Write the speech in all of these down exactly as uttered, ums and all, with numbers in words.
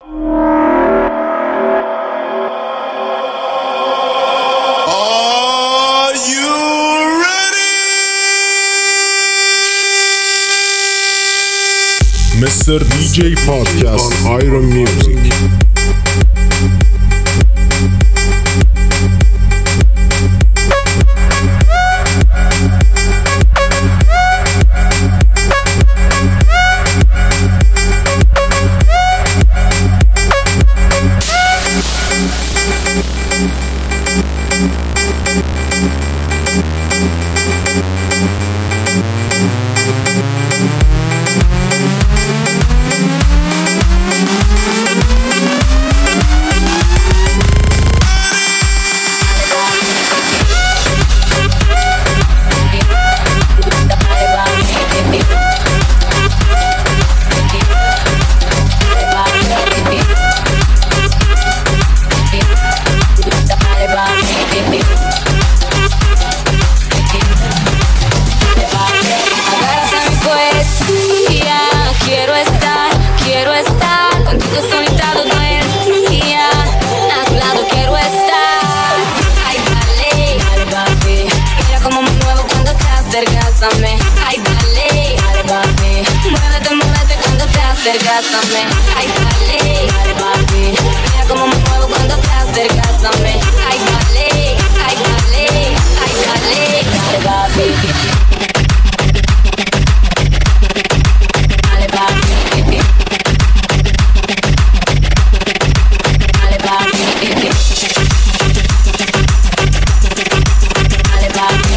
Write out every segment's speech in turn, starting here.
mister D J Podcast on Iron Music. Ay, dale, dale, papi. Muévete, muévete cuando te acercas a mí. Ay, dale, dale, papi. Mira cómo me muevo cuando te acercas a mí. Ay, dale, ay, dale, ay, dale, dale, papi. Dale, papi. Dale, papi. Dale, papi.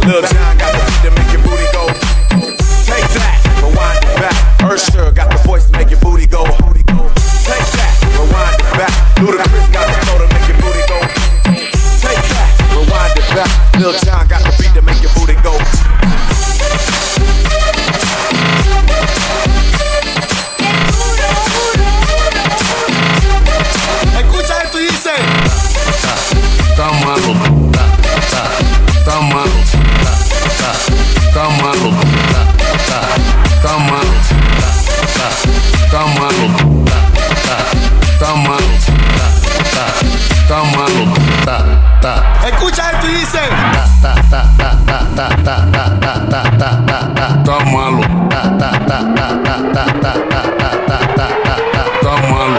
Lil Jon got the beat to make your booty go. Take that, rewind it back. Usher got the voice to make your booty go. Take that, rewind it back. Ludacris got the flow to make your booty go. Take that, rewind it back. Lil Jon got the beat to make your booty go. Escucha esto y dice: Está malo, está, está, está malo, está, está malo, está, está malo, está, está malo, está, está malo, está, está malo, está, está. Escucha esto y dice: Está, está, está, está, está, está, está, está, está, está malo, está, está, está, está, está, está, está, está, está malo.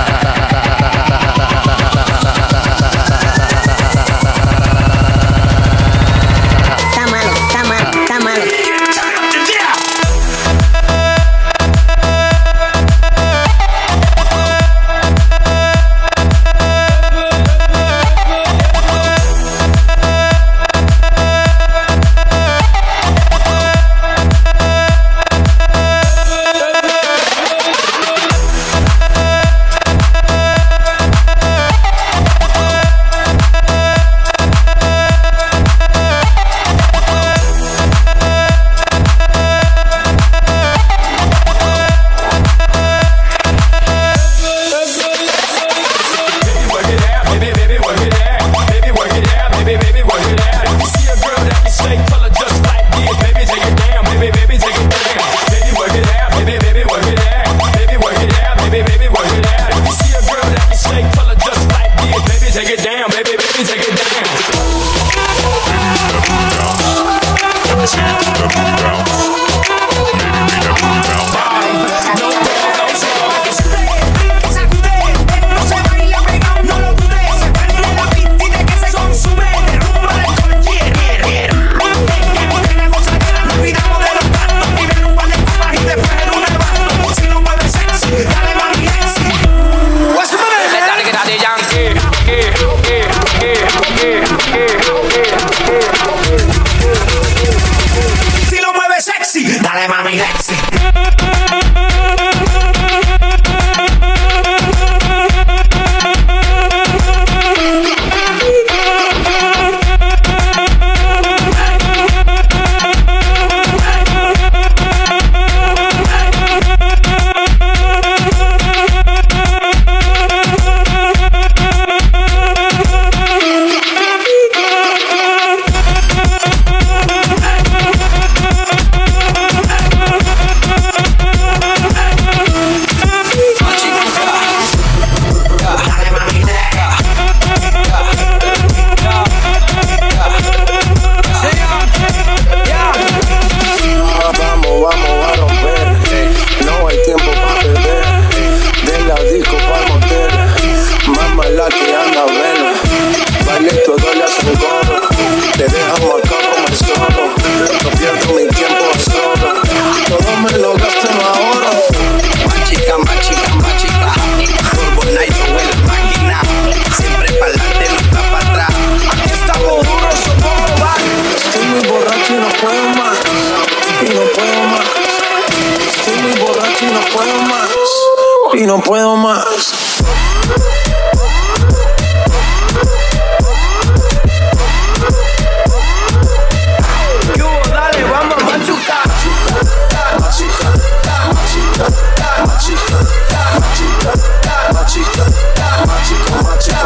Y no puedo más. Yo, dale, vamos a machucar. Machuca, machuca, machuca, machuca, machuca, machuca, machuca,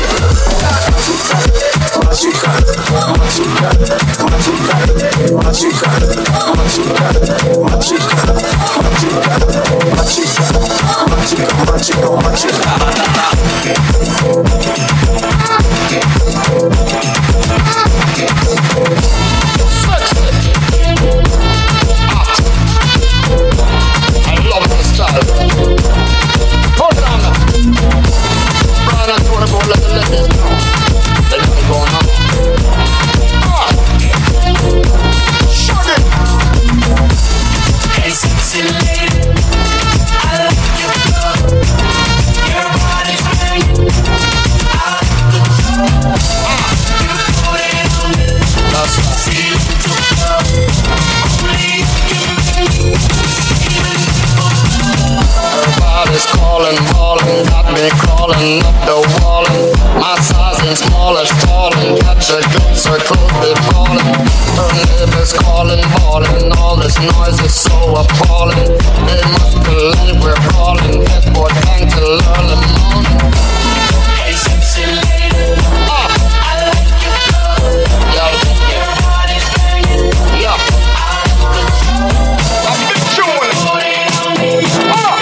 machuca, machuca, machuca, Your body's banging. is calling, bawling. All this noise is so appalling. They must believe we're brawling. Headboard bang till early morning. Hey, sexy lady, uh. I like your clothes. Yo. Your body's banging. Yo. I've been chewing it. Uh.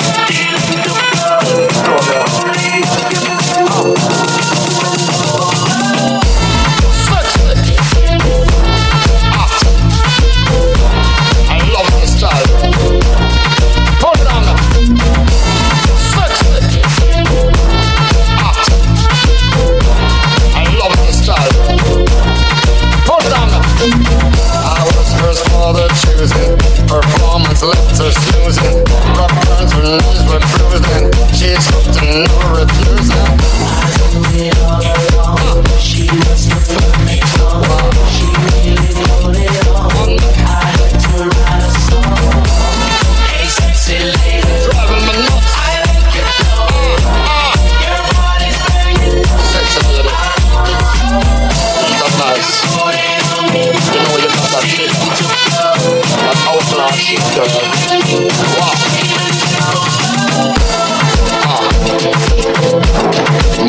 Performance left her snoozing. Rough turns, her knees were bruising. She's hooked and never refusing. I knew it all along. She was the perfect one. She really put it on. I had to write a song. Hey, sexy lady, driving me nuts. I like your clothes. Uh, your body's banging. Sexy lady, that's nice. You know you got that shit. That outlaw shit, girl. Wow. Ah.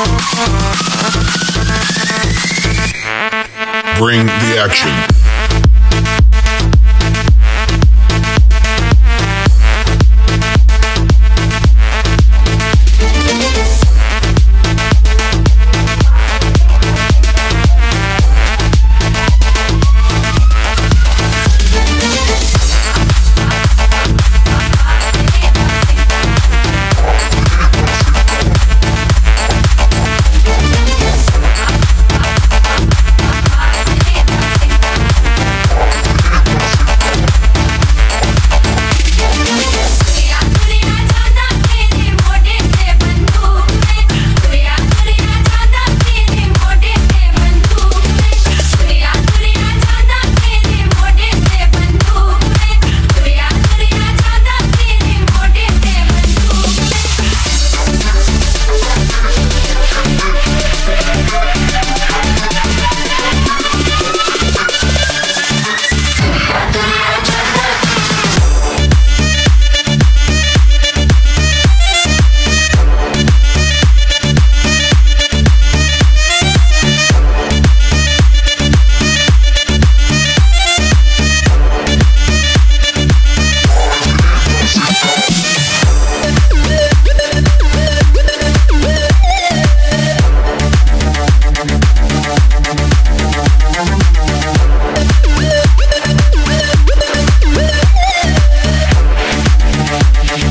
Bring the action.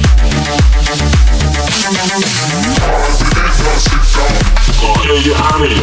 Your army.